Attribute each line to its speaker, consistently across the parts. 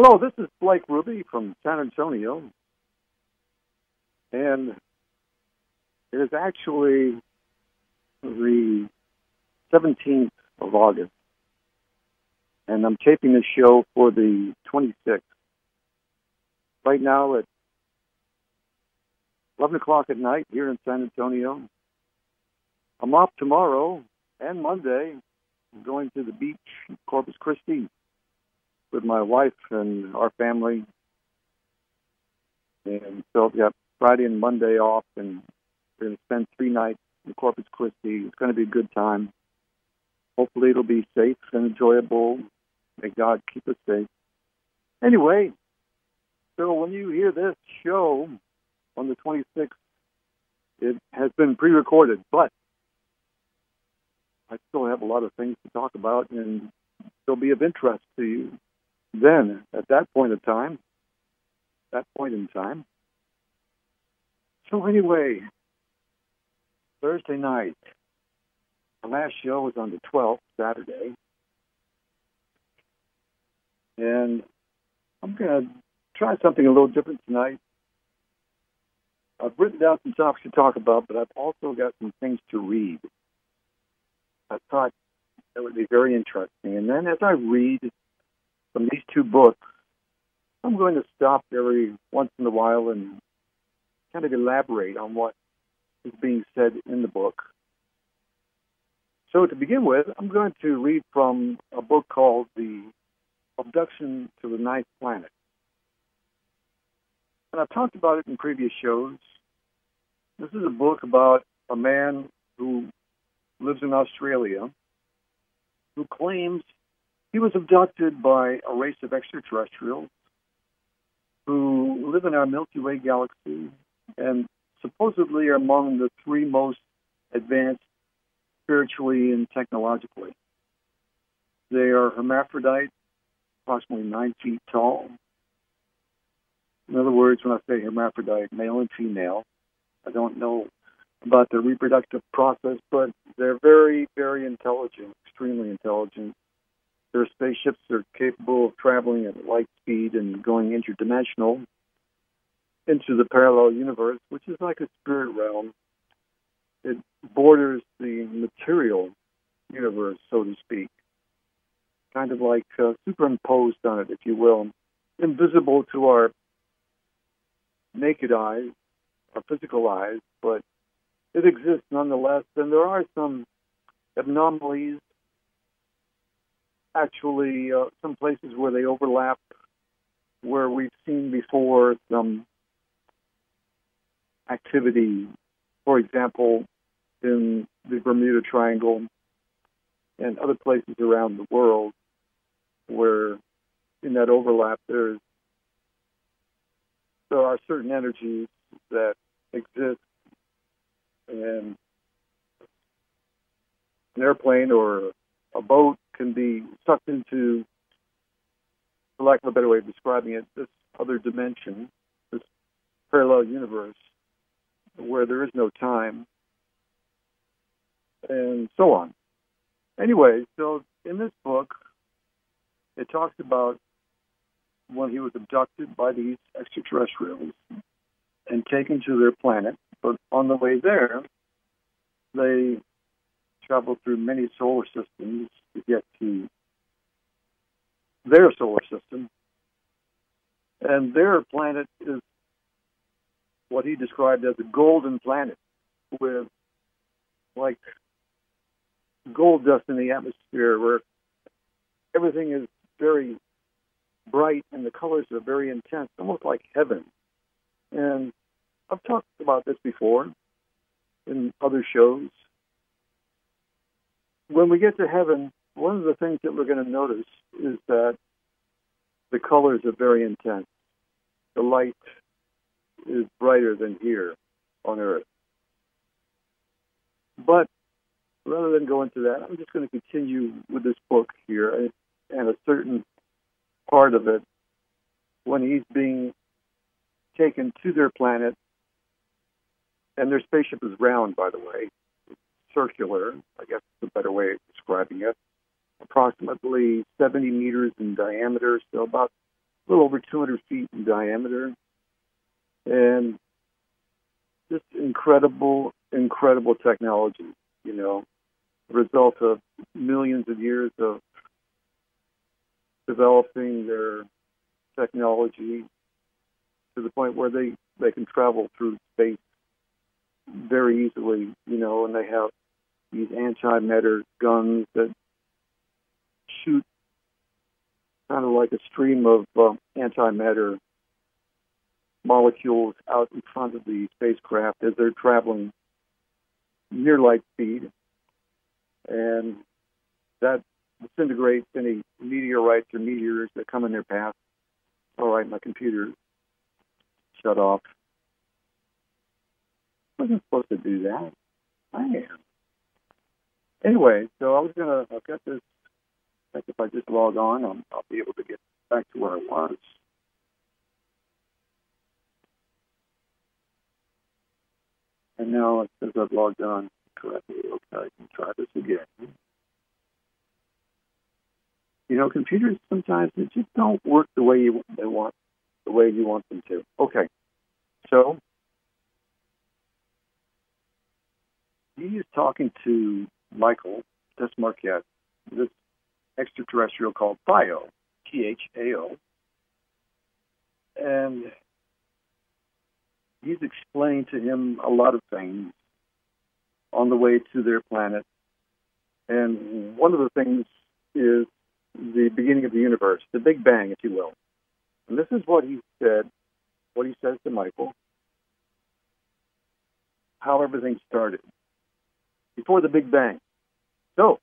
Speaker 1: Hello, this is Blake Ruby from San Antonio, and it is actually the 17th of August, and I'm taping this show for the 26th. Right now at 11 o'clock at night here in San Antonio. I'm off tomorrow and Monday. I'm going to the beach in Corpus Christi with my wife and our family. And so I've got Friday and Monday off, and we're going to spend 3 nights in Corpus Christi. It's going to be a good time. Hopefully it'll be safe and enjoyable. May God keep us safe. Anyway, so when you hear this show on the 26th, it has been pre-recorded, but I still have a lot of things to talk about, and they'll be of interest to you then, at that point in time. So anyway, Thursday night, the last show was on the 12th, Saturday, and I'm going to try something a little different tonight. I've written down some topics to talk about, but I've also got some things to read. I thought that would be very interesting. And then as I read from these 2 books, I'm going to stop every once in a while and kind of elaborate on what is being said in the book. So to begin with, I'm going to read from a book called The Abduction to the Ninth Planet. And I've talked about it in previous shows. This is a book about a man who lives in Australia who claims he was abducted by a race of extraterrestrials who live in our Milky Way galaxy and supposedly are among the 3 most advanced spiritually and technologically. They are hermaphrodites, approximately 9 feet tall. In other words, when I say hermaphrodite, male and female, I don't know about the reproductive process, but they're very, very intelligent, extremely intelligent. Their spaceships are capable of traveling at light speed and going interdimensional into the parallel universe, which is like a spirit realm. It borders the material universe, so to speak, kind of like superimposed on it, if you will, invisible to our naked eyes, our physical eyes, but it exists nonetheless, and there are some anomalies, actually some places where they overlap, where we've seen before some activity, for example, in the Bermuda Triangle and other places around the world where in that overlap there are certain energies that exist, and an airplane or a boat can be sucked into, for lack of a better way of describing it, this other dimension, this parallel universe where there is no time, and so on. Anyway, so in this book, it talks about when he was abducted by these extraterrestrials and taken to their planet. But on the way there, they traveled through many solar systems to get to their solar system. And their planet is what he described as a golden planet with like gold dust in the atmosphere, where everything is very bright and the colors are very intense, almost like heaven. And I've talked about this before in other shows. When we get to heaven, one of the things that we're going to notice is that the colors are very intense. The light is brighter than here on Earth. But rather than go into that, I'm just going to continue with this book here, and a certain part of it when he's being taken to their planet, and their spaceship is round, by the way, circular, I guess is a better way of describing it, approximately 70 meters in diameter, so about little over 200 feet in diameter, and just incredible, incredible technology, the result of millions of years of developing their technology to the point where they can travel through space very easily, and they have these antimatter guns that shoot kind of like a stream of antimatter molecules out in front of the spacecraft as they're traveling near light speed, and that disintegrates any meteorites or meteors that come in their path. All right, my computer shut off. I wasn't supposed to do that. I am. Anyway, so I've got this. I think if I just log on, I'll be able to get back to where I was. And now it says I've logged on correctly. Okay, I can try this again. Computers sometimes they just don't work the way you want them to. Okay, so he is talking to Michael Desmarquette, this extraterrestrial called Thao, Thao, and he's explained to him a lot of things on the way to their planet. And one of the things is the beginning of the universe, the Big Bang, if you will. And this is what he said, what he says to Michael, how everything started before the Big Bang. So,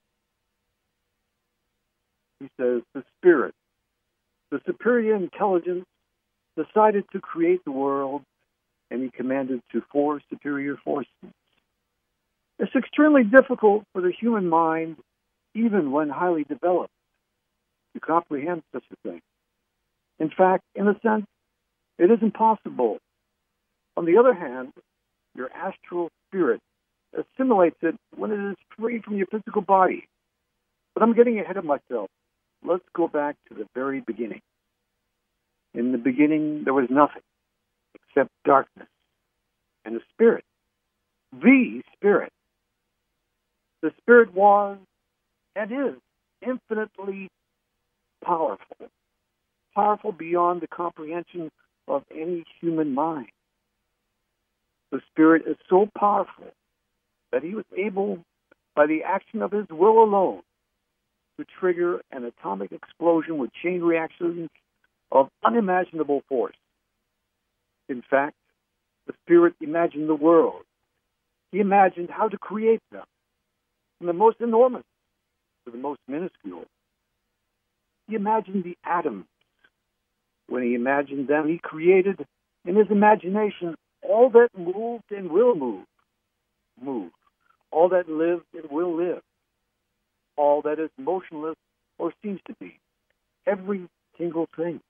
Speaker 1: he says, the spirit, the superior intelligence, decided to create the world, and he commanded to 4 superior forces. It's extremely difficult for the human mind, even when highly developed, to comprehend such a thing. In fact, in a sense, it is impossible. On the other hand, your astral spirit assimilates it when it is free from your physical body. But I'm getting ahead of myself. Let's go back to the very beginning. In the beginning, there was nothing except darkness and the Spirit. The Spirit. The Spirit was and is infinitely powerful. Powerful beyond the comprehension of any human mind. The Spirit is so powerful that he was able, by the action of his will alone, to trigger an atomic explosion with chain reactions of unimaginable force. In fact, the Spirit imagined the world. He imagined how to create them, from the most enormous to the most minuscule. He imagined the atoms. When he imagined them, he created in his imagination all that moved and will move, all that lived and will live, all that is motionless or seems to be, every single thing.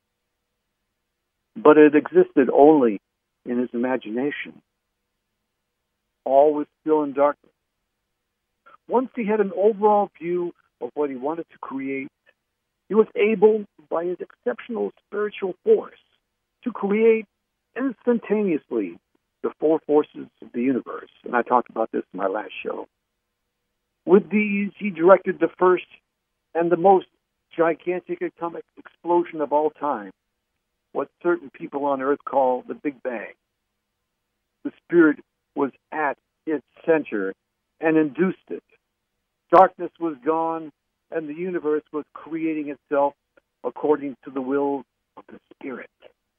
Speaker 1: But it existed only in his imagination. All was still in darkness. Once he had an overall view of what he wanted to create, he was able, by his exceptional spiritual force, to create instantaneously the 4 forces of the universe. And I talked about this in my last show. With these, he directed the first and the most gigantic atomic explosion of all time, what certain people on Earth call the Big Bang. The Spirit was at its center and induced it. Darkness was gone, and the universe was creating itself according to the will of the Spirit.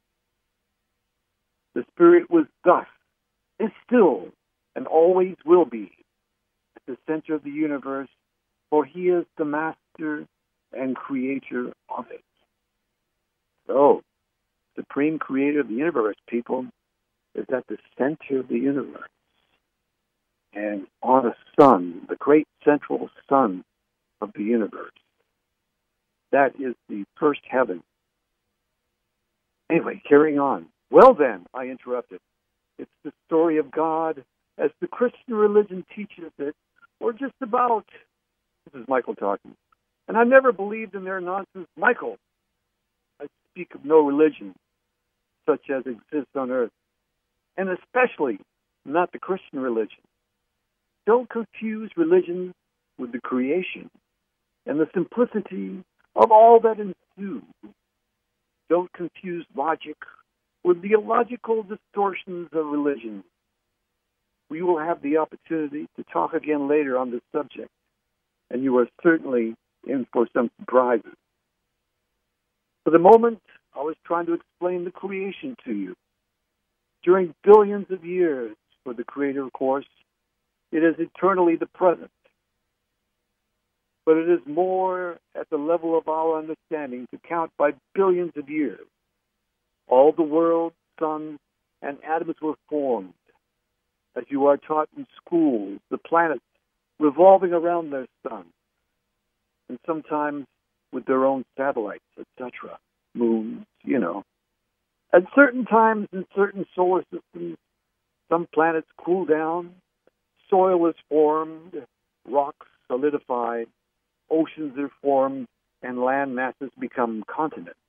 Speaker 1: The Spirit was thus, is still, and always will be, at the center of the universe, for he is the master and creator of it. So, supreme creator of the universe, people, is at the center of the universe. And on the sun, the great central sun of the universe. That is the first heaven. Anyway, carrying on. Well then, I interrupted. It's the story of God as the Christian religion teaches it, or just about. This is Michael talking. And I never believed in their nonsense. Michael, I speak of no religion such as exists on earth, and especially not the Christian religion. Don't confuse religion with the creation and the simplicity of all that ensues. Don't confuse logic with the illogical distortions of religion. We will have the opportunity to talk again later on this subject, and you are certainly in for some surprises. For the moment, I was trying to explain the creation to you. During billions of years for the Creator, of course, it is eternally the present. But it is more at the level of our understanding to count by billions of years. All the worlds, suns, and atoms were formed. As you are taught in schools, the planets revolving around their sun, and sometimes with their own satellites, etc., moons, At certain times in certain solar systems, some planets cool down, soil is formed, rocks solidify, oceans are formed, and land masses become continents.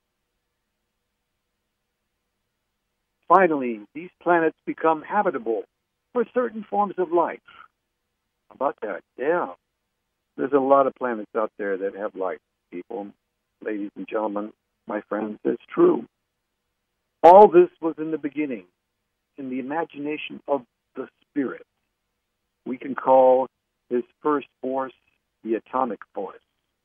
Speaker 1: Finally, these planets become habitable for certain forms of life. How about that? Yeah. There's a lot of planets out there that have life, people, ladies and gentlemen, my friends. It's true. All this was in the beginning, in the imagination of the Spirit. We can call his first force the atomic force.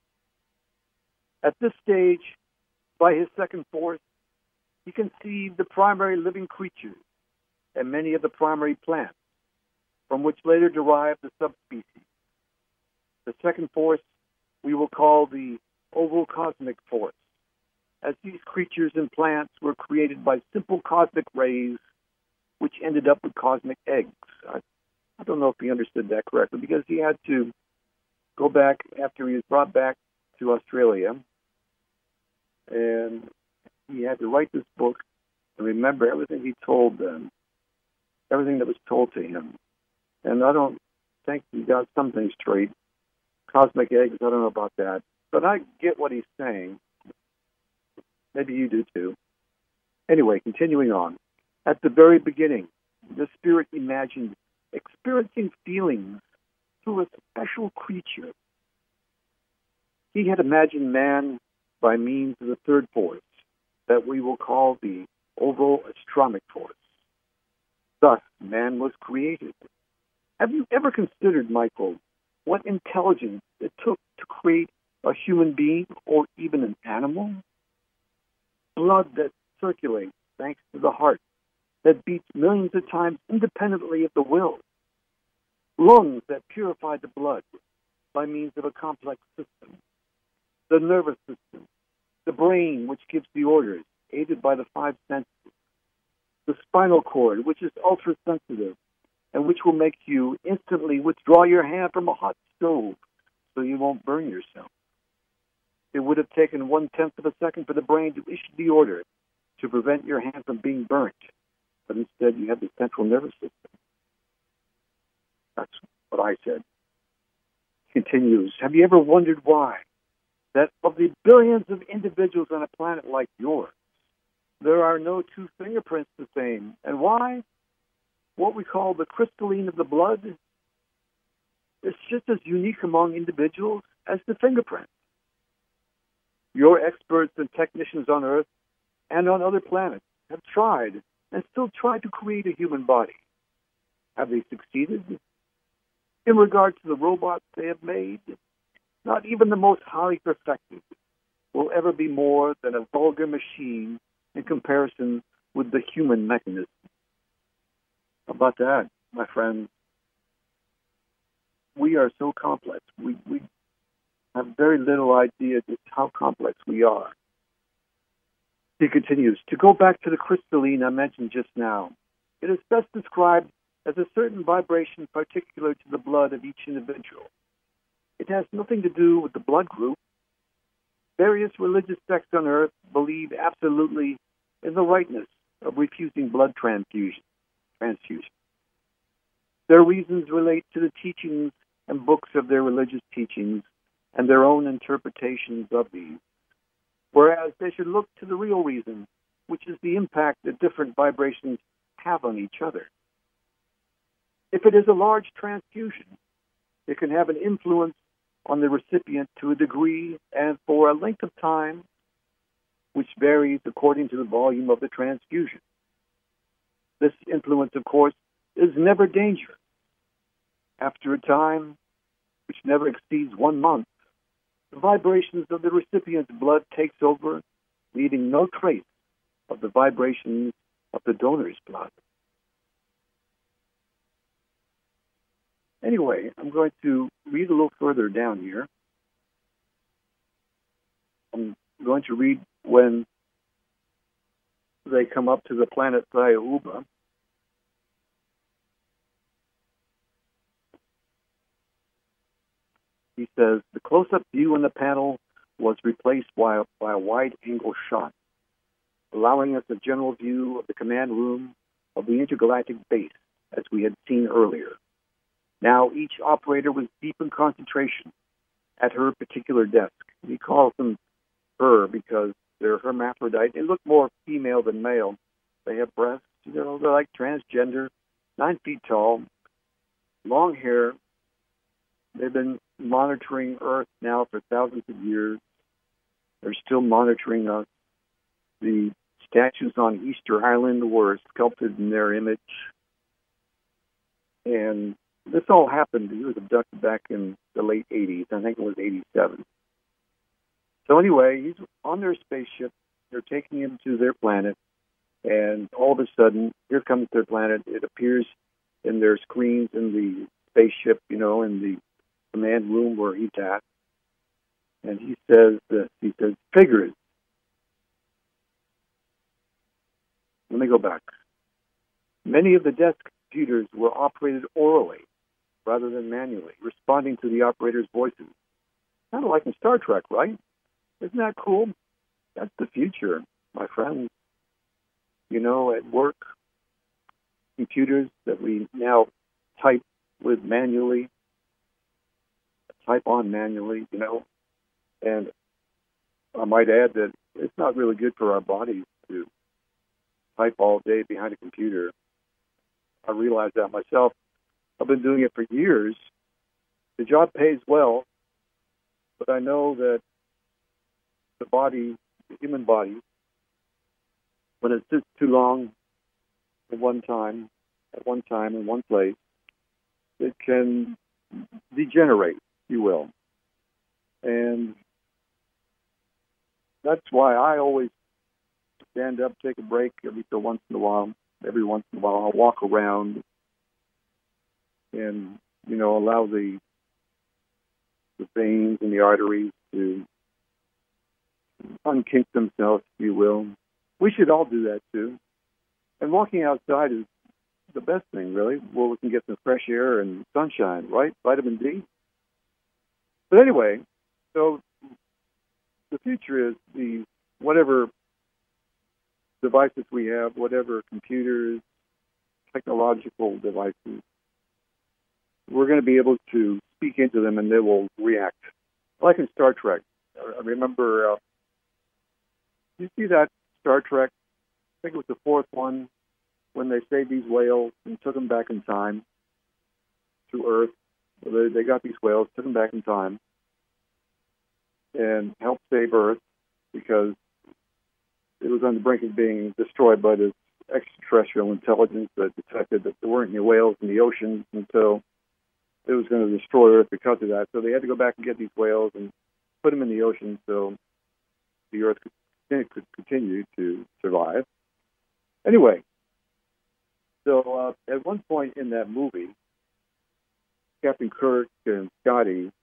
Speaker 1: At this stage, by his second force, he conceived the primary living creatures and many of the primary plants, from which later derived the subspecies. The second force we will call the ovocosmic force, as these creatures and plants were created by simple cosmic rays, which ended up with cosmic eggs. I don't know if he understood that correctly, because he had to go back after he was brought back to Australia, and he had to write this book and remember everything he told them, everything that was told to him. And I don't think he got some things straight. Cosmic eggs, I don't know about that. But I get what he's saying. Maybe you do too. Anyway, continuing on. At the very beginning, the Spirit imagined experiencing feelings through a special creature. He had imagined man by means of the third force, that we will call the ovo-astromic force. Thus, man was created. Have you ever considered, Michael, what intelligence it took to create a human being or even an animal? Blood that circulates thanks to the heart, that beats millions of times independently of the will. Lungs that purify the blood by means of a complex system. The nervous system. The brain, which gives the orders, aided by the five senses. The spinal cord, which is ultra-sensitive, and which will make you instantly withdraw your hand from a hot stove so you won't burn yourself. It would have taken 1/10 of a second for the brain to issue the order to prevent your hand from being burnt, but instead you have the central nervous system. That's what I said. Continues. Have you ever wondered why? That of the billions of individuals on a planet like yours, there are no two fingerprints the same. And why? What we call the crystalline of the blood is just as unique among individuals as the fingerprint. Your experts and technicians on Earth and on other planets have tried and still try to create a human body. Have they succeeded? In regard to the robots they have made, not even the most highly perfected will ever be more than a vulgar machine in comparison with the human mechanism. How about that, my friends? We are so complex. We have very little idea just how complex we are. He continues, to go back to the crystalline I mentioned just now, it is best described as a certain vibration particular to the blood of each individual. It has nothing to do with the blood group. Various religious sects on Earth believe absolutely in the rightness of refusing blood transfusion. Their reasons relate to the teachings and books of their religious teachings and their own interpretations of these. Whereas whereas they should look to the real reason, which is the impact that different vibrations have on each other. If it is a large transfusion, it can have an influence on the recipient to a degree and for a length of time which varies according to the volume of the transfusion. This influence, of course, is never dangerous. After a time, which never exceeds 1 month, the vibrations of the recipient's blood takes over, leaving no trace of the vibrations of the donor's blood. Anyway, I'm going to read a little further down here. I'm going to read when they come up to the planet Thayauba. He says, the close-up view in the panel was replaced by a wide-angle shot, allowing us a general view of the command room of the intergalactic base, as we had seen earlier. Now each operator was deep in concentration at her particular desk. He calls them her because they're hermaphrodite. They look more female than male. They have breasts, they're like transgender, 9 feet tall, long hair. They've been monitoring Earth now for thousands of years. They're still monitoring us. The statues on Easter Island were sculpted in their image. And this all happened. He was abducted back in the late 80s. I think it was 87. So anyway, he's on their spaceship. They're taking him to their planet. And all of a sudden, here comes their planet. It appears in their screens in the spaceship, in the command room where he's at. And he says this. He says, figures. Let me go back. Many of the desk computers were operated orally rather than manually, responding to the operator's voices. Kind of like in Star Trek, right? Isn't that cool? That's the future, my friends. At work, computers that we now type with manually, type on manually, and I might add that it's not really good for our bodies to type all day behind a computer. I realize that myself. I've been doing it for years. The job pays well, but I know that the human body, when it sits too long at one time, in one place, it can degenerate, if you will. And that's why I always stand up, take a break every once in a while. Every once in a while, I'll walk around and, allow the veins and the arteries to unkink themselves, if you will. We should all do that, too. And walking outside is the best thing, really. Well, we can get some fresh air and sunshine, right? Vitamin D. But anyway, so the future is whatever devices we have, whatever computers, technological devices, we're going to be able to speak into them and they will react. Like in Star Trek. I remember, you see that Star Trek, I think it was the fourth one, when they saved these whales and took them back in time to Earth. They got these whales, took them back in time, and helped save Earth because it was on the brink of being destroyed by this extraterrestrial intelligence that detected that there weren't any whales in the ocean, and so it was going to destroy Earth because of that. So they had to go back and get these whales and put them in the ocean so the Earth could continue to survive. Anyway, so at one point in that movie, Captain Kirk and Scotty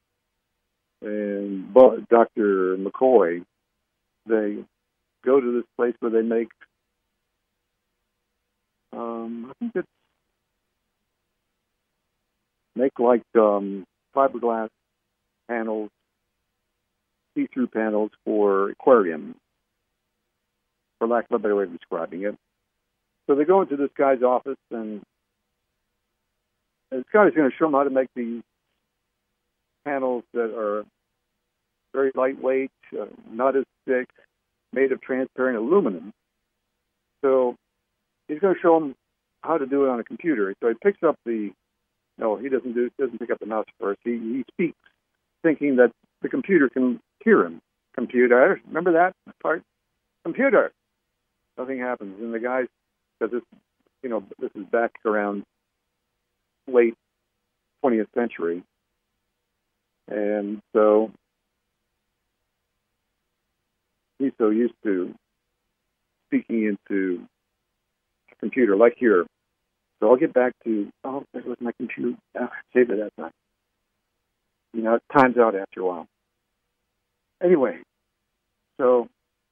Speaker 1: and Dr. McCoy, they go to this place where they make, I think it's like fiberglass panels, see-through panels for aquariums, for lack of a better way of describing it. So they go into this guy's office, and this guy's going to show them how to make these panels that are very lightweight, not as thick, made of transparent aluminum. So he's going to show him how to do it on a computer. So he picks up he doesn't pick up the mouse first. He speaks, thinking that the computer can hear him. Computer, remember that part? Computer. Nothing happens, and the guy says this is back around late 20th century, and so he's so used to speaking into a computer, like here. So I'll get back to, there was my computer. Save it that time. It times out after a while. Anyway, so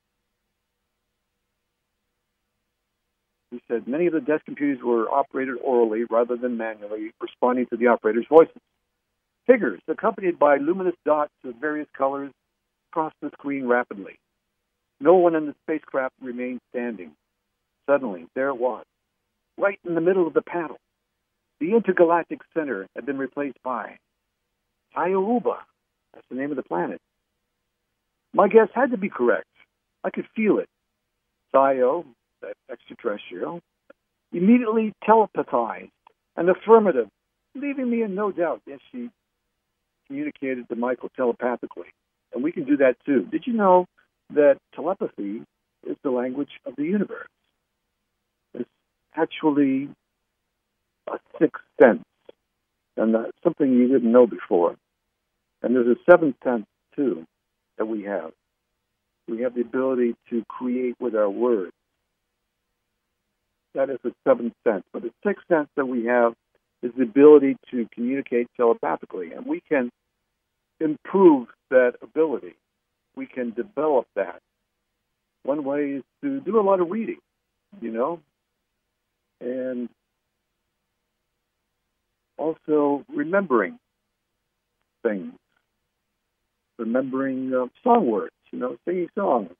Speaker 1: he said many of the desk computers were operated orally rather than manually, responding to the operator's voices. Figures, accompanied by luminous dots of various colors, crossed the screen rapidly. No one in the spacecraft remained standing. Suddenly, there it was, right in the middle of the panel. The intergalactic center had been replaced by Tyauba. That's the name of the planet. My guess had to be correct. I could feel it. Tyo, that extraterrestrial, immediately telepathized an affirmative, leaving me in no doubt. Yes, she communicated to Michael telepathically. And we can do that too. Did you know that telepathy is the language of the universe? It's actually a sixth sense, and that's something you didn't know before. And there's a seventh sense too that we have. We have the ability to create with our words. That is the seventh sense. But the sixth sense that we have is the ability to communicate telepathically, and we can improve that ability. We can develop that. One way is to do a lot of reading, and also remembering things, remembering song words, singing songs.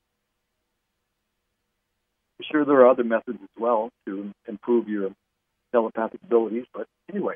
Speaker 1: I'm sure there are other methods as well to improve your telepathic abilities, but anyway.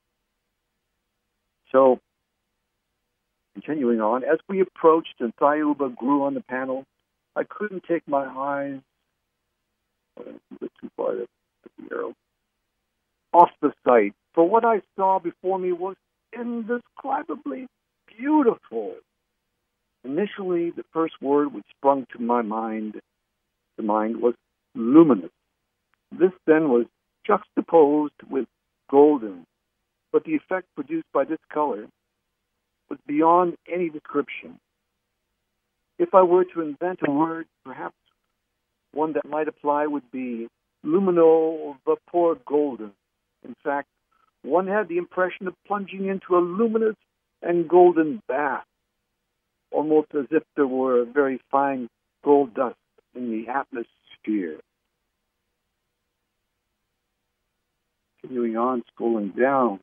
Speaker 1: So, continuing on, as we approached and Tyauba grew on the panel, I couldn't take my eyes a bit too far to the arrow off the sight. For what I saw before me was indescribably beautiful. Initially, the first word which sprung to my mind was luminous. This then was juxtaposed with golden, but the effect produced by this color was beyond any description. If I were to invent a word, perhaps one that might apply would be lumino vapor golden. In fact, one had the impression of plunging into a luminous and golden bath, almost as if there were very fine gold dust in the atmosphere. Continuing on, scrolling down.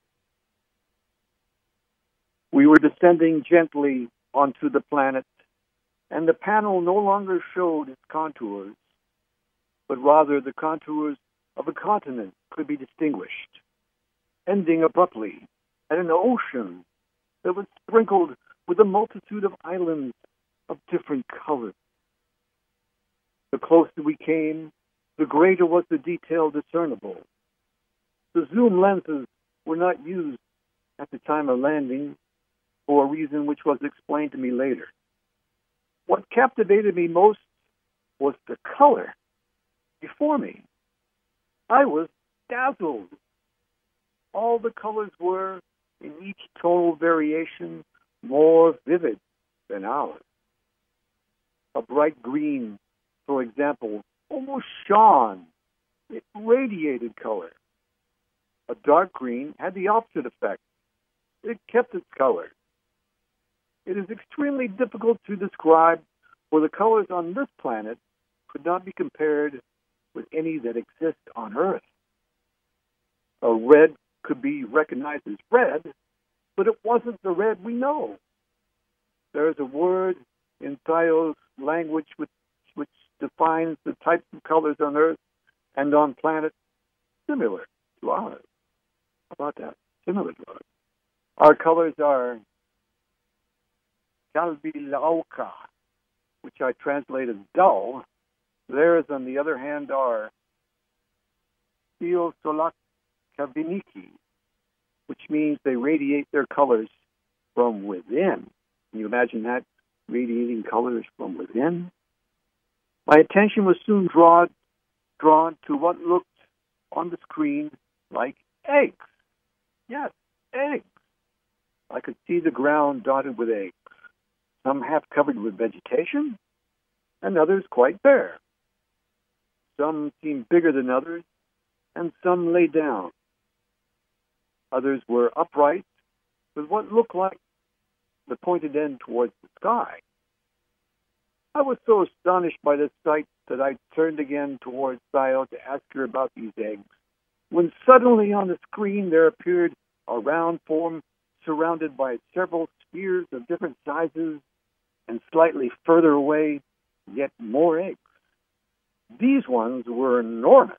Speaker 1: We were descending gently onto the planet, and the panel no longer showed its contours, but rather the contours of a continent could be distinguished, ending abruptly at an ocean that was sprinkled with a multitude of islands of different colors. The closer we came, the greater was the detail discernible. The zoom lenses were not used at the time of landing for a reason which was explained to me later. What captivated me most was the color before me. I was dazzled. All the colors were, in each tonal variation, more vivid than ours. A bright green, for example, almost shone. It radiated color. A dark green had the opposite effect. It kept its color. It is extremely difficult to describe, for the colors on this planet could not be compared with any that exist on Earth. A red could be recognized as red, but it wasn't the red we know. There is a word in Tyo's language which defines the types of colors on Earth and on planets similar to ours. How about that? Similar to ours. Our colors are Kalbilauka, which I translate as dull. Theirs, on the other hand, are Theosolakaviniki, which means they radiate their colors from within. Can you imagine that, radiating colors from within? My attention was soon drawn to what looked on the screen like eggs. Yes, eggs. I could see the ground dotted with eggs, some half covered with vegetation, and others quite bare. Some seemed bigger than others, and some lay down. Others were upright, with what looked like the pointed end towards the sky. I was so astonished by this sight that I turned again towards Sayo to ask her about these eggs, when suddenly on the screen there appeared a round form surrounded by several spheres of different sizes, and slightly further away, yet more eggs. These ones were enormous.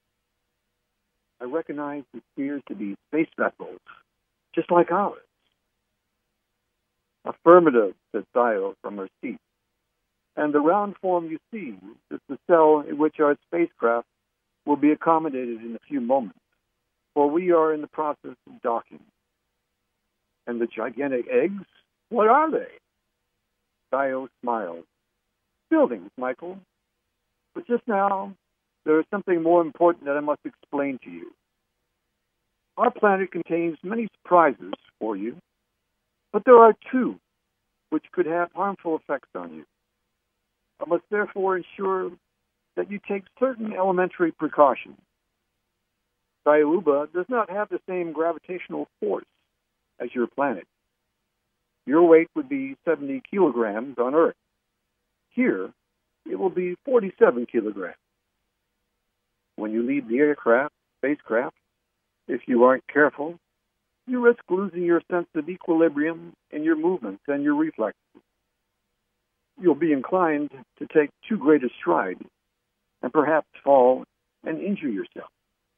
Speaker 1: I recognized the spheres to be space vessels, just like ours. Affirmative, said Sayo from her seat. And the round form you see is the cell in which our spacecraft will be accommodated in a few moments, for we are in the process of docking. And the gigantic eggs, what are they? Sayo smiled. Buildings, Michael. But just now, there is something more important that I must explain to you. Our planet contains many surprises for you, but there are two which could have harmful effects on you. I must therefore ensure that you take certain elementary precautions. Sayauba does not have the same gravitational force as your planet. Your weight would be 70 kilograms on Earth. Here, it will be 47 kilograms. When you leave the spacecraft, if you aren't careful, you risk losing your sense of equilibrium in your movements and your reflexes. You'll be inclined to take too great a stride and perhaps fall and injure yourself.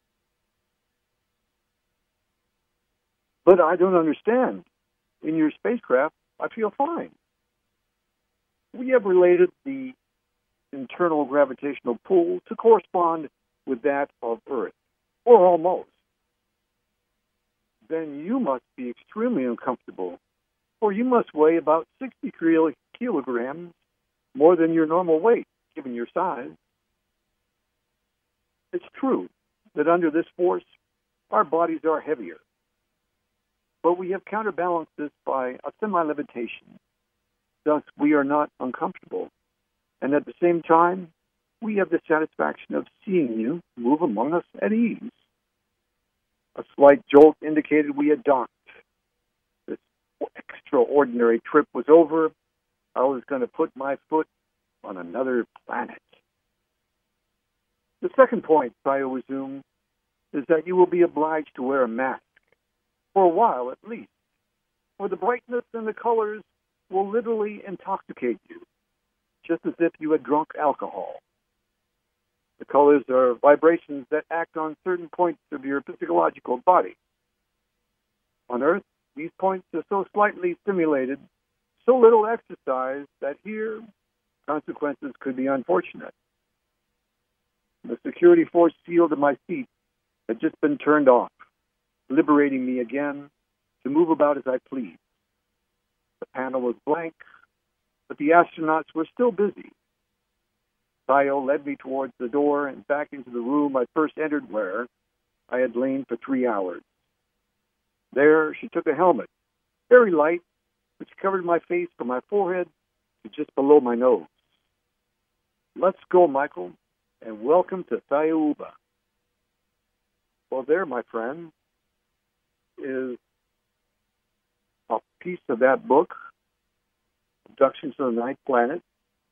Speaker 1: But I don't understand. In your spacecraft, I feel fine. We have related the internal gravitational pull to correspond with that of Earth, or almost. Then you must be extremely uncomfortable, for you must weigh about 60 kilograms more than your normal weight, given your size. It's true that under this force, our bodies are heavier, but we have counterbalanced this by a semi-levitation. Thus, we are not uncomfortable, and at the same time, we have the satisfaction of seeing you move among us at ease. A slight jolt indicated we had docked. This extraordinary trip was over. I was going to put my foot on another planet. The second point, Sayo resumed, is that you will be obliged to wear a mask, for a while at least, for the brightness and the colors will literally intoxicate you, just as if you had drunk alcohol. The colors are vibrations that act on certain points of your physiological body. On Earth, these points are so slightly stimulated, so little exercise, that here, consequences could be unfortunate. The security force field of my seat had just been turned off, liberating me again to move about as I pleased. The panel was blank, but the astronauts were still busy. Sayo led me towards the door and back into the room I first entered, where I had lain for 3 hours. There she took a helmet, very light, which covered my face from my forehead to just below my nose. Let's go, Michael, and welcome to Sayauba. Well, there, my friend, is a piece of that book, Abductions to the Ninth Planet.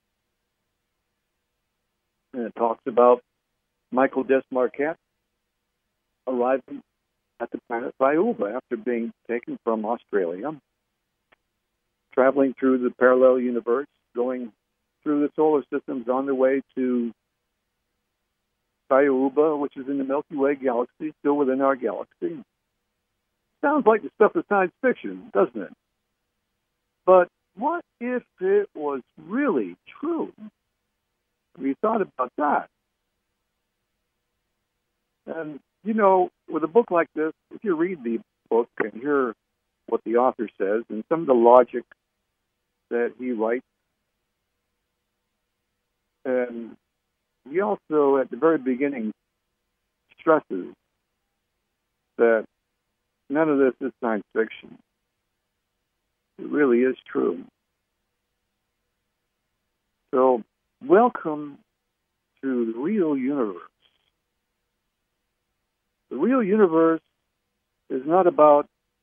Speaker 1: And it talks about Michael Des Marquette arriving at the planet Sayauba after being taken from Australia, traveling through the parallel universe, going through the solar systems on their way to Sayauba, which is in the Milky Way galaxy, still within our galaxy. Sounds like the stuff of science fiction, doesn't it? But what if it was really true? Have you thought about that? And, with a book like this, if you read the book and hear what the author says and some of the logic that he writes, and he also, at the very beginning, stresses that none of this is science fiction. It really is true. So, welcome to the real universe. The real universe is not about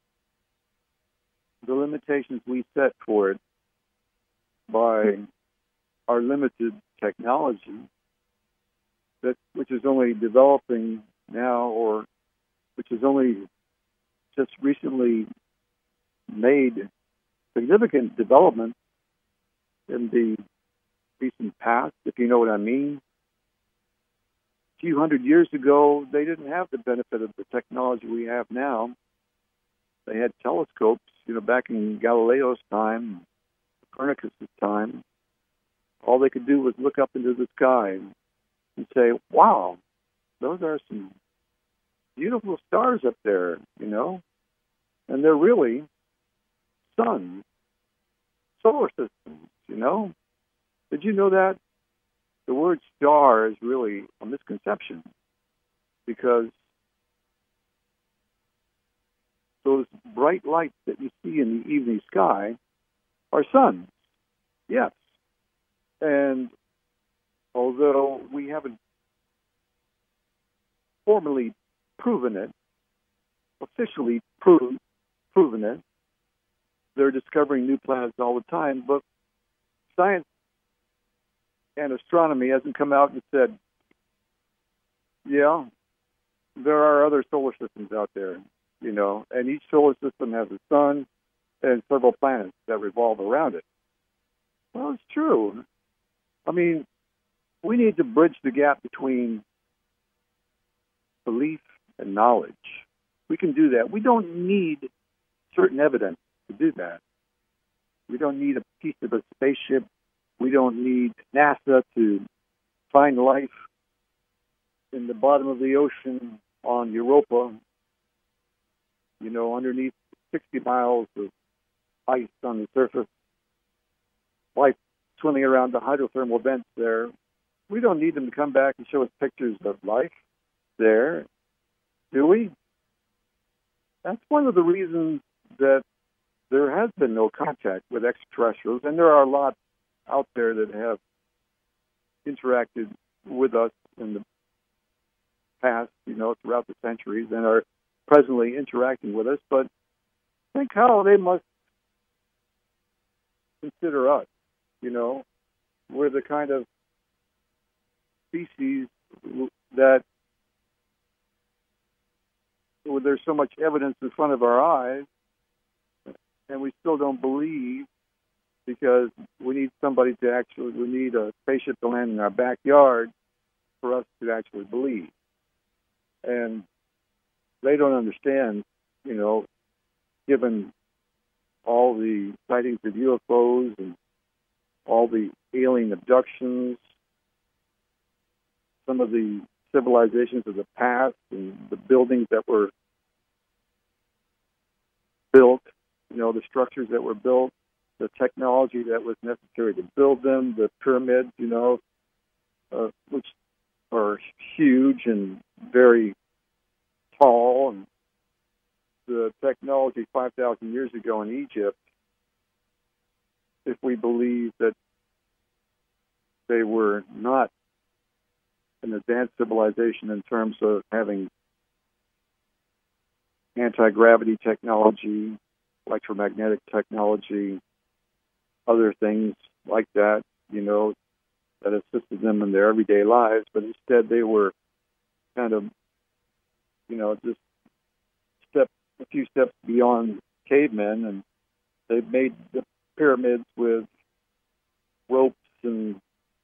Speaker 1: the limitations we set for it by our limited technology, which is only developing now, or which is only just recently made significant development in the recent past, if you know what I mean. A few hundred years ago, they didn't have the benefit of the technology we have now. They had telescopes, back in Galileo's time, Copernicus' time. All they could do was look up into the sky and say, wow, those are some beautiful stars up there, and they're really suns, solar systems, Did you know that? The word star is really a misconception, because those bright lights that you see in the evening sky are suns, yes. And although we haven't formally proven it, officially proven it, they're discovering new planets all the time, but science and astronomy hasn't come out and said, yeah, there are other solar systems out there, and each solar system has a sun and several planets that revolve around it. Well, it's true. I mean, we need to bridge the gap between belief and knowledge. We can do that. We don't need certain evidence to do that. We don't need a piece of a spaceship. We don't need NASA to find life in the bottom of the ocean on Europa, underneath 60 miles of ice on the surface, life swimming around the hydrothermal vents there. We don't need them to come back and show us pictures of life there, do we? That's one of the reasons that there has been no contact with extraterrestrials, and there are a lot out there that have interacted with us in the past, throughout the centuries, and are presently interacting with us. But think how they must consider us. We're the kind of species that there's so much evidence in front of our eyes, and we still don't believe, because we need we need a spaceship to land in our backyard for us to actually believe. And they don't understand, given all the sightings of UFOs and all the alien abductions, some of the civilizations of the past and the buildings that were built, the structures that were built, the technology that was necessary to build them, the pyramids, which are huge and very tall, and the technology 5,000 years ago in Egypt, if we believe that they were not an advanced civilization in terms of having anti-gravity technology, electromagnetic technology, other things like that, that assisted them in their everyday lives, but instead they were kind of, just a few steps beyond cavemen, and they made the pyramids with ropes and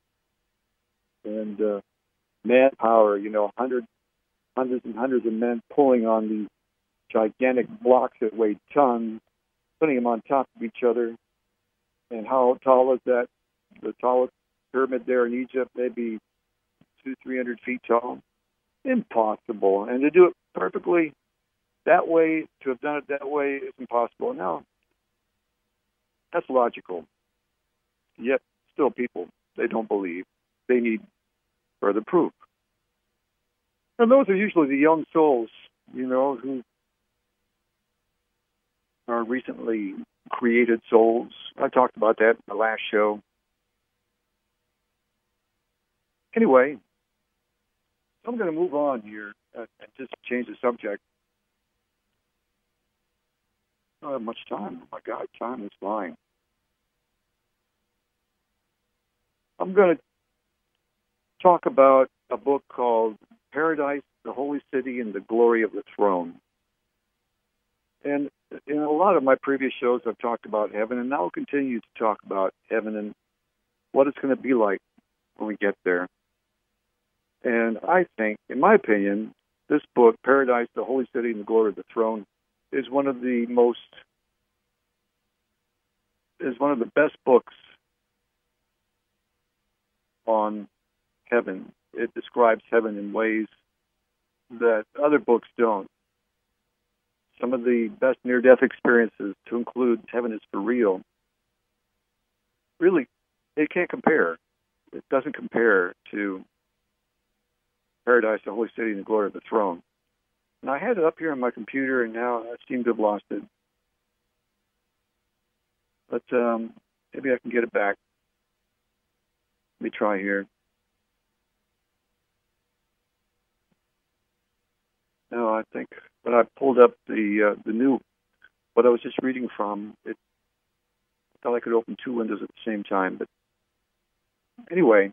Speaker 1: manpower, hundreds and hundreds of men pulling on these gigantic blocks that weighed tons, putting them on top of each other, And how tall is that? The tallest pyramid there in Egypt, maybe 200-300 feet tall. Impossible. And to do it perfectly that way, to have done it that way, is impossible. Now, that's logical. Yet, still people, they don't believe. They need further proof. And those are usually the young souls, who are recently created souls. I talked about that in the last show. Anyway, I'm going to move on here and just change the subject. I don't have much time. Oh, my God, time is flying. I'm going to talk about a book called Paradise, the Holy City, and the Glory of the Throne. And in a lot of my previous shows, I've talked about heaven, and I'll continue to talk about heaven and what it's going to be like when we get there. And I think, in my opinion, this book, Paradise, the Holy City, and the Glory of the Throne, is one of the best books on heaven. It describes heaven in ways that other books don't. Some of the best near-death experiences, to include Heaven is for Real, really, it can't compare. It doesn't compare to Paradise, the Holy City, and the Glory of the Throne. And I had it up here on my computer, and now I seem to have lost it. But maybe I can get it back. Let me try here. No, I think when I pulled up the new, what I was just reading from, I thought I could open two windows at the same time. But anyway,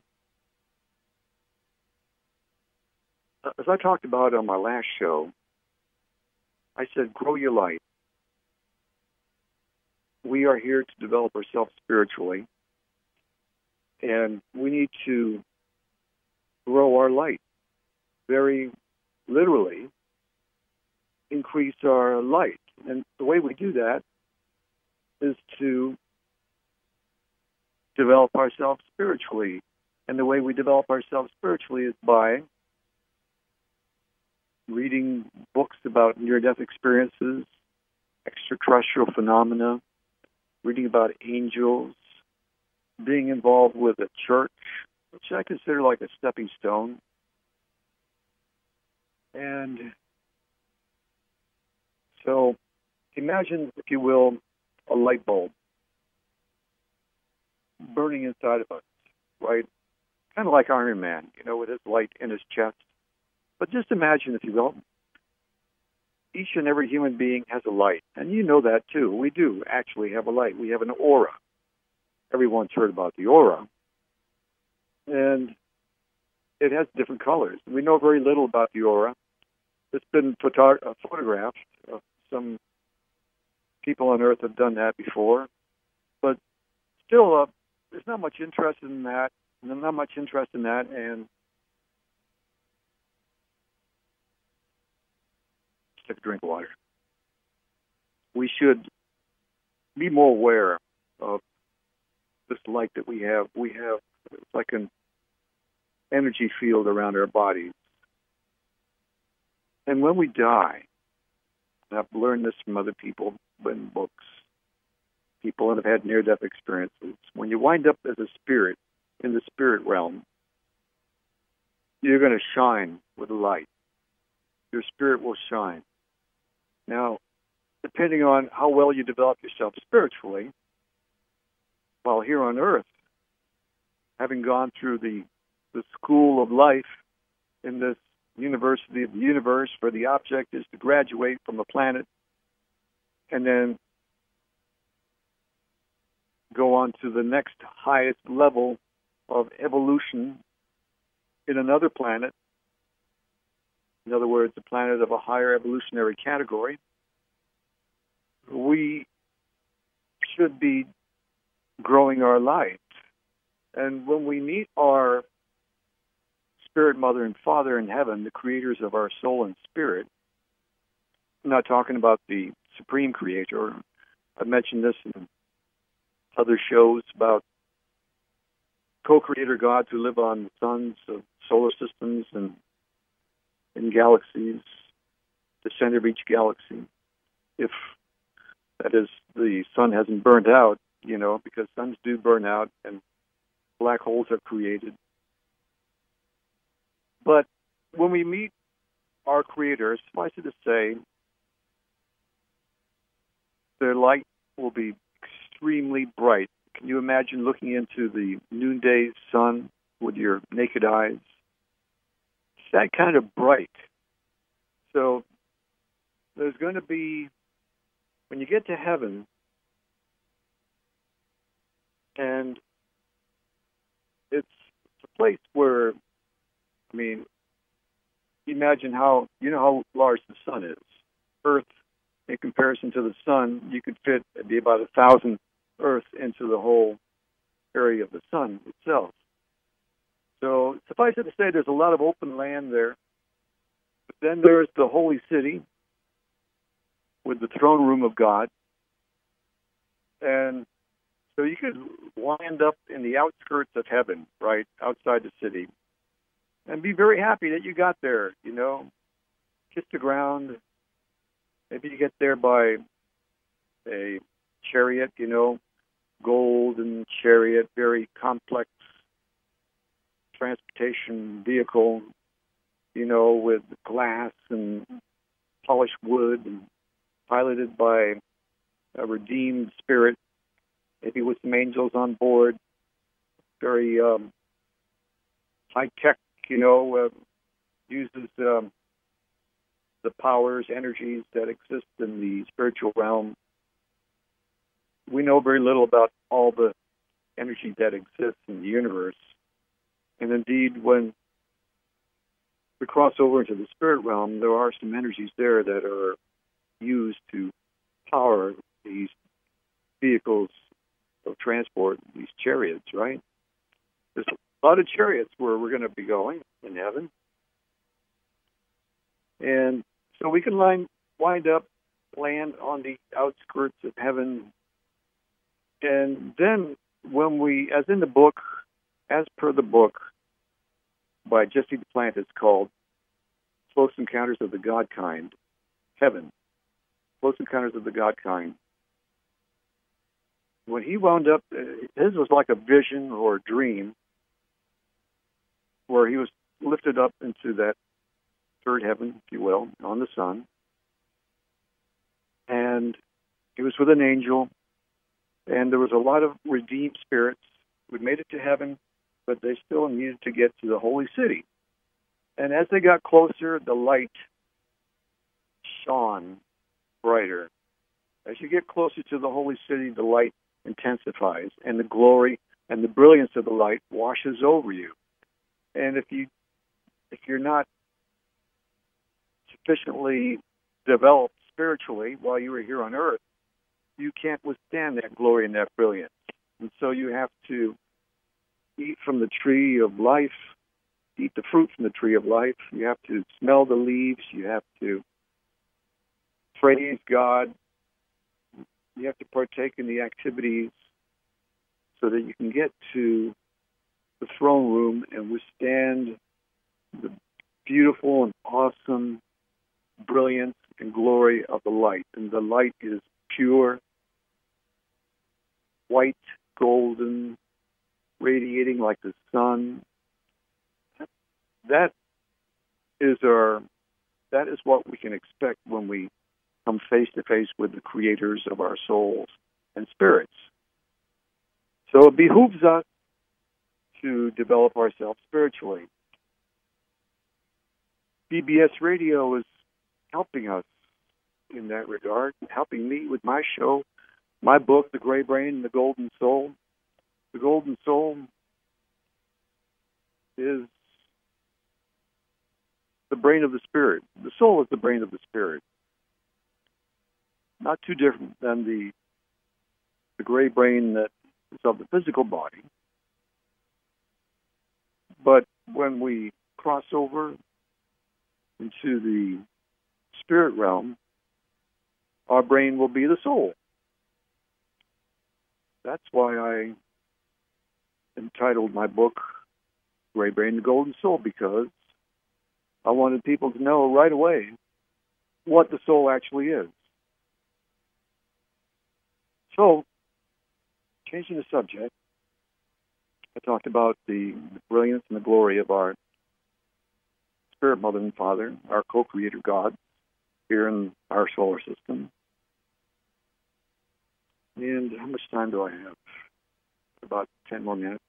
Speaker 1: as I talked about on my last show, I said, grow your light. We are here to develop ourselves spiritually, and we need to grow our light. Very literally, increase our light. And the way we do that is to develop ourselves spiritually. And the way we develop ourselves spiritually is by reading books about near-death experiences, extraterrestrial phenomena, reading about angels, being involved with a church, which I consider like a stepping stone. And so imagine, if you will, a light bulb burning inside of us, right? Kind of like Iron Man, with his light in his chest. But just imagine, if you will, each and every human being has a light. And you know that, too. We do actually have a light. We have an aura. Everyone's heard about the aura. And it has different colors. We know very little about the aura. It's been photographed. Some people on Earth have done that before. But still, there's not much interest in that. And take a drink of water. We should be more aware of this light that we have. We have, it's like an energy field around our bodies. And when we die, and I've learned this from other people in books, people that have had near-death experiences, when you wind up as a spirit in the spirit realm, you're going to shine with light. Your spirit will shine. Now, depending on how well you develop yourself spiritually, while here on Earth, having gone through the school of life in this university of the universe, where the object is to graduate from a planet and then go on to the next highest level of evolution in another planet. In other words, a planet of a higher evolutionary category. We should be growing our light. And when we meet our spirit mother and father in heaven, the creators of our soul and spirit, I'm not talking about the supreme creator. I mentioned this in other shows about co-creator gods who live on the suns of solar systems and in galaxies, the center of each galaxy. If that is, the sun hasn't burned out, because suns do burn out and black holes are created. But when we meet our creators, suffice it to say, their light will be extremely bright. Can you imagine looking into the noonday sun with your naked eyes? It's that kind of bright. So there's going to be, when you get to heaven, and it's a place where, imagine how large the sun is. Earth, in comparison to the sun, you could fit, it'd be about 1,000 Earth into the whole area of the sun itself. So suffice it to say, there's a lot of open land there. But then there's the holy city with the throne room of God. And so you could wind up in the outskirts of heaven, right, outside the city, and be very happy that you got there, kiss the ground. Maybe you get there by a chariot, golden chariot, very complex transportation vehicle, with glass and polished wood, and piloted by a redeemed spirit, maybe with some angels on board, very high-tech, uses the powers, energies that exist in the spiritual realm. We know very little about all the energy that exists in the universe. And indeed, when we cross over into the spirit realm, there are some energies there that are used to power these vehicles of transport, these chariots, right? There's a lot of chariots where we're going to be going in heaven. And so we can wind up, land on the outskirts of heaven. And then when we, as per the book by Jesse Duplantis called Close Encounters of the God Kind, Heaven, Close Encounters of the God Kind, when he wound up, his was like a vision or a dream where he was lifted up into that third heaven, if you will, on the sun. And he was with an angel, and there was a lot of redeemed spirits who had made it to heaven, but they still needed to get to the holy city. And as they got closer, the light shone brighter. As you get closer to the holy city, the light intensifies, and the glory and the brilliance of the light washes over you. And if you're not sufficiently developed spiritually while you were here on earth, you can't withstand that glory and that brilliance. And so you have to eat from the tree of life, eat the fruit from the tree of life. You have to smell the leaves. You have to praise God. You have to partake in the activities so that you can get to the throne room and withstand the beautiful and awesome brilliance and glory of the light. And the light is pure, white, golden, radiating like the sun. That is what we can expect when we come face to face with the creators of our souls and spirits. So it behooves us to develop ourselves spiritually. BBS Radio is helping us in that regard, helping me with my show, my book, The Gray Brain and the Golden Soul. The Golden Soul is the brain of the spirit. The soul is the brain of the spirit. Not too different than the gray brain that is of the physical body. But when we cross over into the spirit realm, our brain will be the soul. That's why I entitled my book Gray Brain, the Golden Soul, because I wanted people to know right away what the soul actually is. So, changing the subject, I talked about the brilliance and the glory of our Spirit Mother and Father, our co-creator God, here in our solar system. And how much time do I have? About 10 more minutes.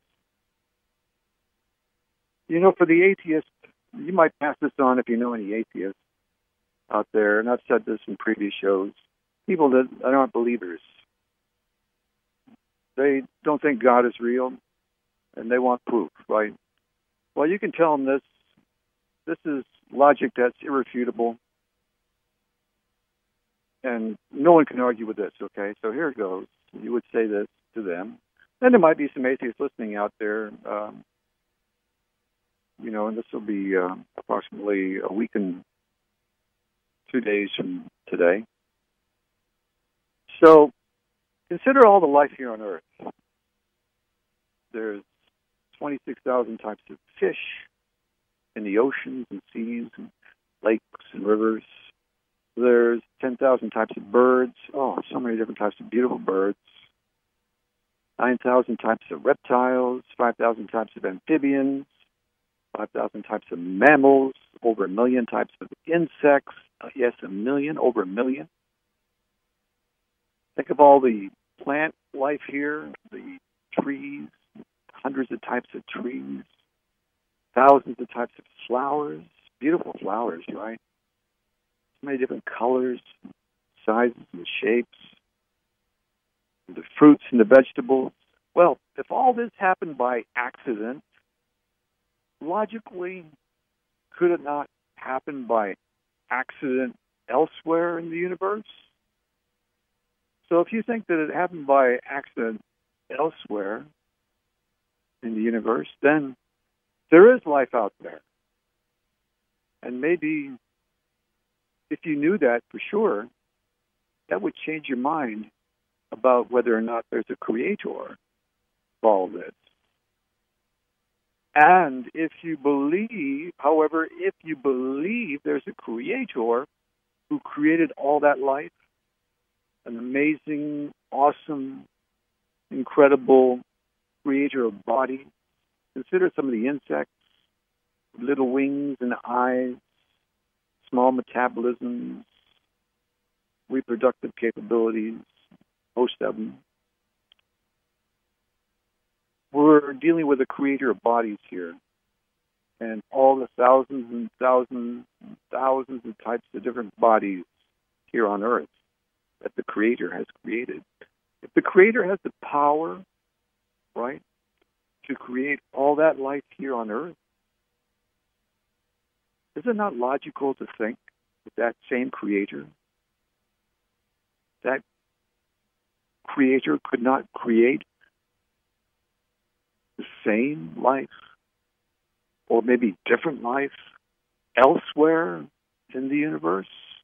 Speaker 1: You know, for the atheist, you might pass this on if you know any atheists out there, and I've said this in previous shows, people that aren't believers. They don't think God is real, and they want proof, right? Well, you can tell them this. This is logic that's irrefutable, and no one can argue with this, okay? So here it goes. You would say this to them. And there might be some atheists listening out there, and this will be approximately a week and 2 days from today. So consider all the life here on Earth. There's 26,000 types of fish in the oceans and seas and lakes and rivers. There's 10,000 types of birds. Oh, so many different types of beautiful birds. 9,000 types of reptiles, 5,000 types of amphibians, 5,000 types of mammals, over 1 million types of insects. Yes, 1 million, over 1 million. Think of all the plant life here, the trees, hundreds of types of trees, thousands of types of flowers, beautiful flowers, right? So many different colors, sizes, and shapes. The fruits and the vegetables. Well, if all this happened by accident, logically, could it not happen by accident elsewhere in the universe? So if you think that it happened by accident elsewhere in the universe, then there is life out there. And maybe if you knew that for sure, that would change your mind about whether or not there's a creator of all this. And if you believe there's a creator who created all that life, an amazing, awesome, incredible creator of bodies, consider some of the insects, little wings and eyes, small metabolisms, reproductive capabilities, most of them. We're dealing with a creator of bodies here, and all the thousands and thousands and thousands of types of different bodies here on Earth that the creator has created. If the creator has the power, right, to create all that life here on Earth, is it not logical to think that that same creator, that creator could not create the same life, or maybe different life, elsewhere in the universe?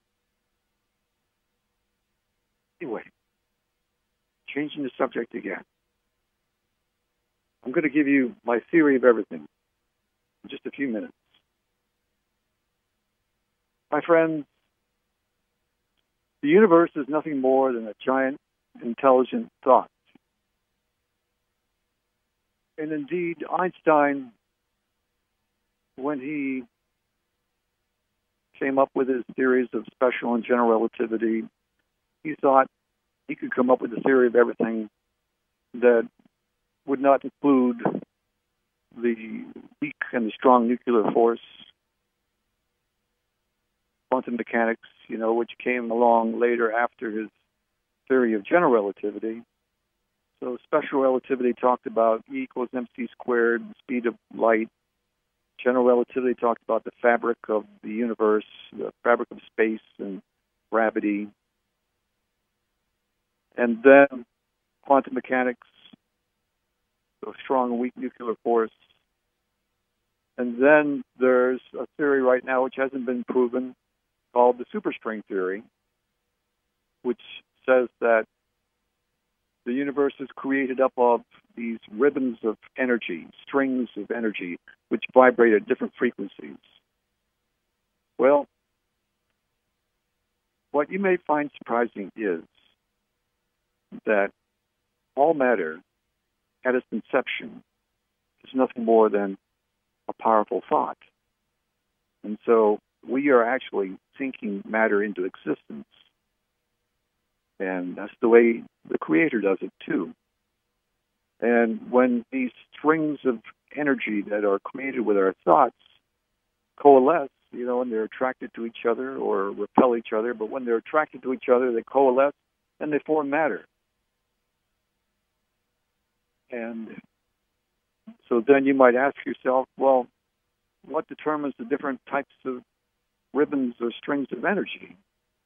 Speaker 1: Anyway, changing the subject again. I'm going to give you my theory of everything in just a few minutes. My friends, the universe is nothing more than a giant, intelligent thought. And indeed, Einstein, when he came up with his theories of special and general relativity, he thought he could come up with a theory of everything that would not include the weak and the strong nuclear force, quantum mechanics, which came along later after his theory of general relativity. So special relativity talked about E equals mc squared, the speed of light. General relativity talked about the fabric of the universe, the fabric of space and gravity. And then quantum mechanics, so strong and weak nuclear force. And then there's a theory right now which hasn't been proven called the superstring theory, which says that The universe is created up of these ribbons of energy, strings of energy, which vibrate at different frequencies. Well, what you may find surprising is that all matter at its inception is nothing more than a powerful thought. And so we are actually sinking matter into existence. And that's the way the Creator does it too. And when these strings of energy that are created with our thoughts coalesce, and they're attracted to each other or repel each other, but when they're attracted to each other, they coalesce and they form matter. And so then you might ask yourself, well, what determines the different types of ribbons or strings of energy?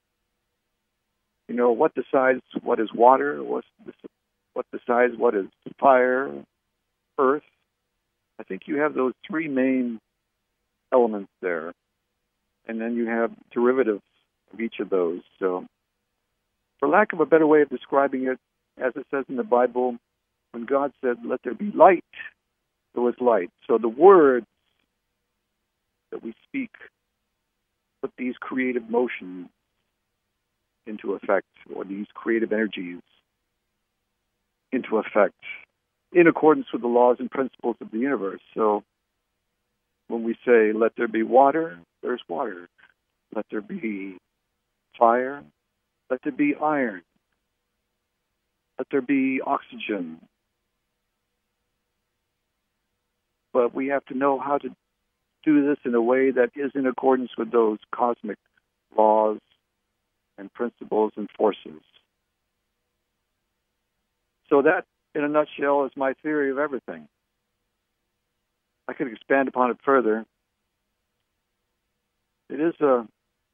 Speaker 1: What decides what is water? What decides what is fire, earth? I think you have those three main elements there. And then you have derivatives of each of those. So, for lack of a better way of describing it, as it says in the Bible, when God said, "Let there be light," there was light. So the words that we speak put these creative motions into effect, or these creative energies into effect, in accordance with the laws and principles of the universe. So when we say, "Let there be water," there's water. Let there be fire. Let there be iron. Let there be oxygen. But we have to know how to do this in a way that is in accordance with those cosmic laws and principles and forces. So that, in a nutshell, is my theory of everything. I could expand upon it further. It is a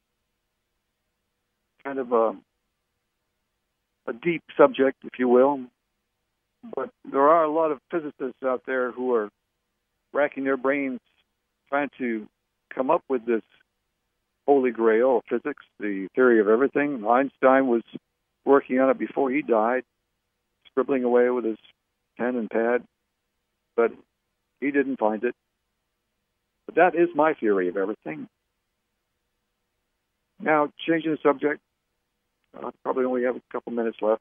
Speaker 1: kind of a deep subject, if you will, but there are a lot of physicists out there who are racking their brains trying to come up with this holy grail of physics, the theory of everything. Einstein was working on it before he died, scribbling away with his pen and pad, but he didn't find it. But that is my theory of everything. Now, changing the subject, I probably only have a couple minutes left.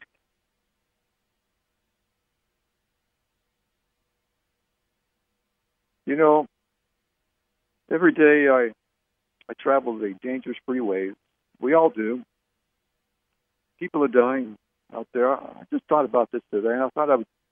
Speaker 1: Every day I travel the dangerous freeways. We all do. People are dying out there. I just thought about this today, and I thought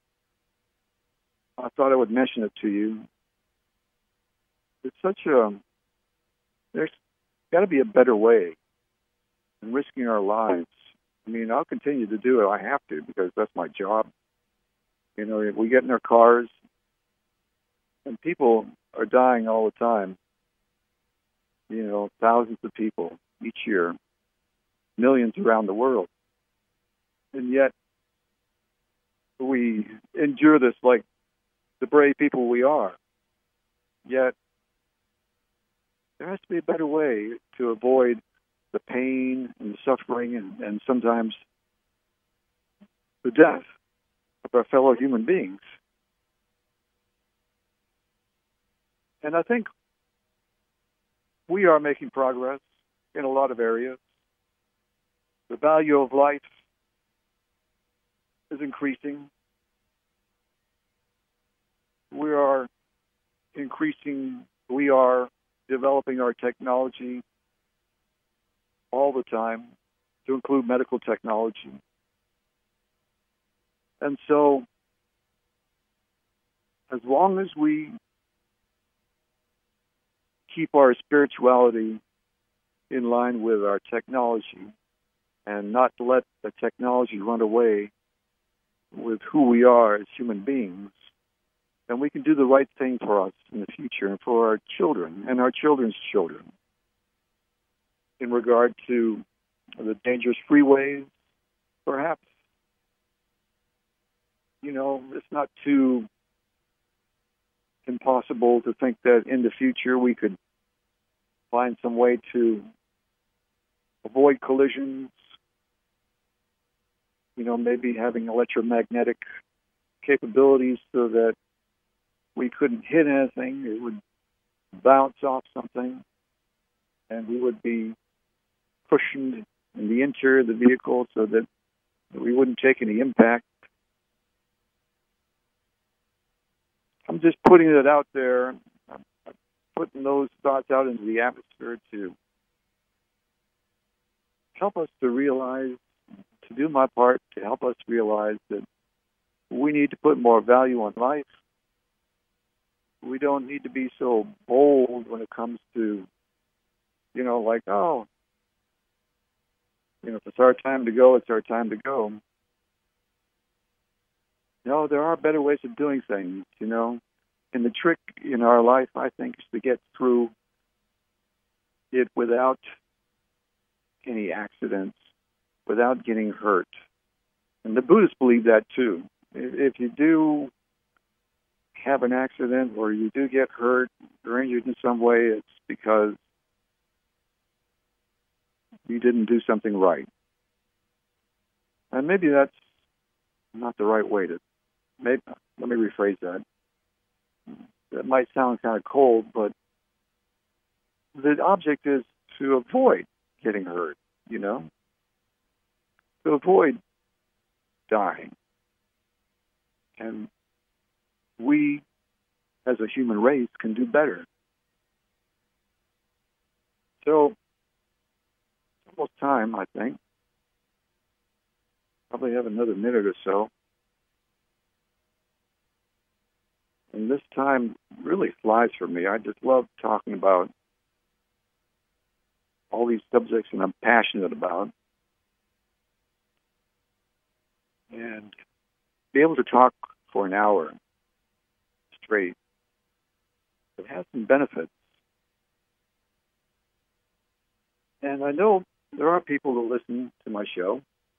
Speaker 1: I would mention it to you. It's there's got to be a better way than risking our lives. I mean, I'll continue to do it. I have to, because that's my job. We get in our cars, and people are dying all the time. Thousands of people each year, millions around the world. And yet, we endure this like the brave people we are. Yet, there has to be a better way to avoid the pain and the suffering and sometimes the death of our fellow human beings. And I think we are making progress in a lot of areas. The value of life is increasing. We are developing our technology all the time to include medical technology. And so, as long as we keep our spirituality in line with our technology and not let the technology run away with who we are as human beings, then we can do the right thing for us in the future and for our children and our children's children. In regard to the dangerous freeways, perhaps, it's not too impossible to think that in the future we could find some way to avoid collisions maybe having electromagnetic capabilities so that we couldn't hit anything. It would bounce off something, and we would be cushioned in the interior of the vehicle so that we wouldn't take any impact. I'm just putting it out there. I'm putting those thoughts out into the atmosphere to help us to realize, to do my part, to help us realize that we need to put more value on life. We don't need to be so bold when it comes to, if it's our time to go, it's our time to go. No, there are better ways of doing things, And the trick in our life, I think, is to get through it without any accidents, without getting hurt. And the Buddhists believe that too. If you do have an accident or you do get hurt or injured in some way, it's because you didn't do something right. And maybe that's not the right way to, let me rephrase that. That might sound kind of cold, but the object is to avoid getting hurt, to avoid dying. And we, as a human race, can do better. So, it's almost time, I think. Probably have another minute or so. And this time really flies for me. I just love talking about all these subjects that I'm passionate about. And be able to talk for an hour straight, it has some benefits. And I know there are people who listen to my show.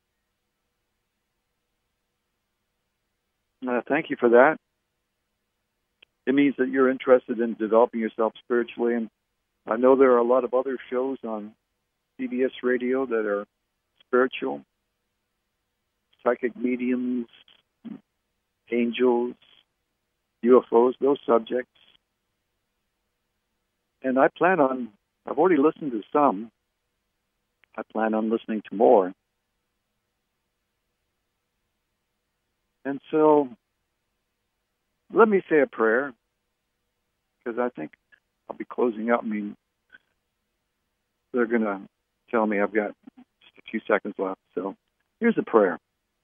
Speaker 1: And I thank you for that. It means that you're interested in developing yourself spiritually. And I know there are a lot of other shows on CBS radio that are spiritual, psychic mediums, angels, UFOs, those subjects. And I've already listened to some. I plan on listening to more. And so, let me say a prayer, because I think I'll be closing up. They're going to tell me I've got just a few seconds left. So here's a prayer.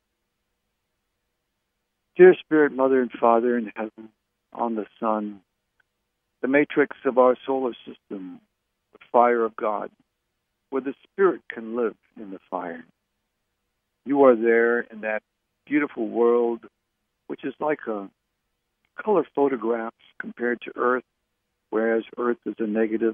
Speaker 1: Dear Spirit, Mother and Father in heaven, on the sun, the matrix of our solar system, the fire of God, where the Spirit can live in the fire. You are there in that beautiful world, which is like a color photographs compared to Earth, whereas Earth is a negative.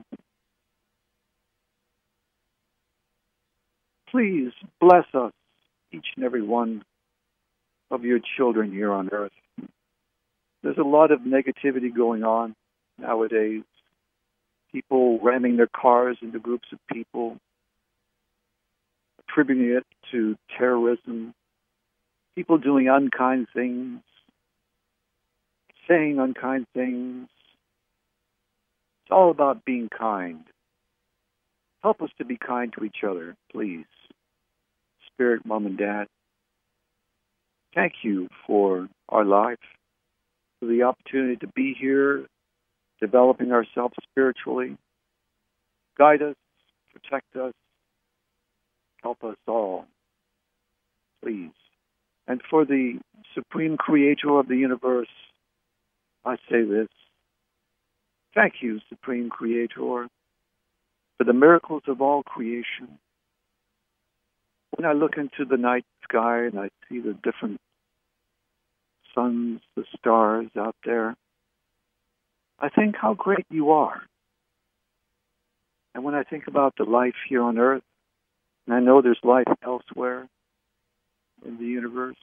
Speaker 1: Please bless us, each and every one of your children here on Earth. There's a lot of negativity going on nowadays. People ramming their cars into groups of people, attributing it to terrorism, people doing unkind things, saying unkind things. It's all about being kind. Help us to be kind to each other, please. Spirit, Mom and Dad, thank you for our life, for the opportunity to be here, developing ourselves spiritually. Guide us, protect us, help us all, please. And for the Supreme Creator of the universe, I say this. Thank you, Supreme Creator, for the miracles of all creation. When I look into the night sky and I see the different suns, the stars out there, I think how great you are. And when I think about the life here on Earth, and I know there's life elsewhere in the universe,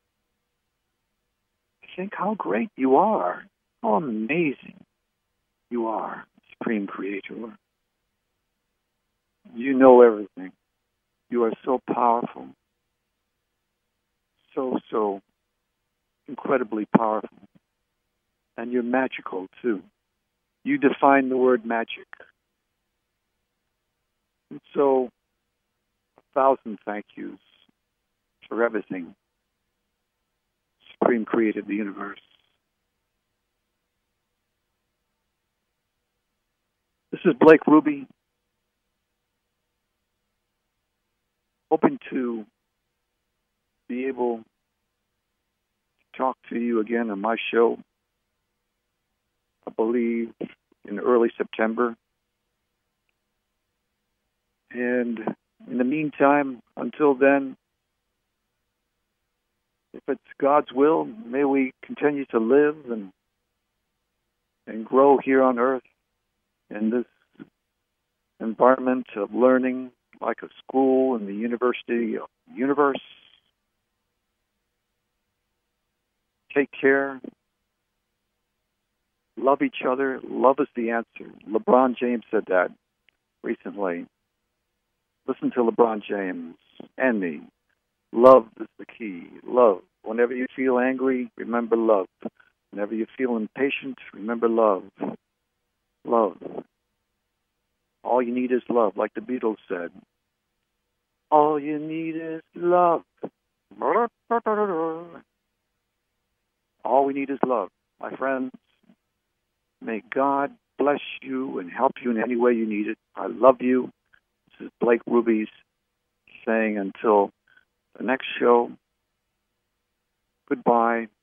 Speaker 1: I think how great you are, how amazing you are, Supreme Creator. You know everything. You are so powerful. so incredibly powerful. And you're magical, too. You define the word magic. And so, 1,000 thank yous for everything. Supreme created the universe. This is Blake Ruby, hoping to be able to talk to you again on my show, I believe, in early September. And in the meantime, until then, if it's God's will, may we continue to live and grow here on earth in this environment of learning, like a school and the University of the Universe. Take care. Love each other. Love is the answer. LeBron James said that recently. Listen to LeBron James and me. Love is the key. Love. Whenever you feel angry, remember love. Whenever you feel impatient, remember love. Love. All you need is love, like the Beatles said. All you need is love. All we need is love. My friends, may God bless you and help you in any way you need it. I love you. This is Blake Ruby's saying until the next show, goodbye.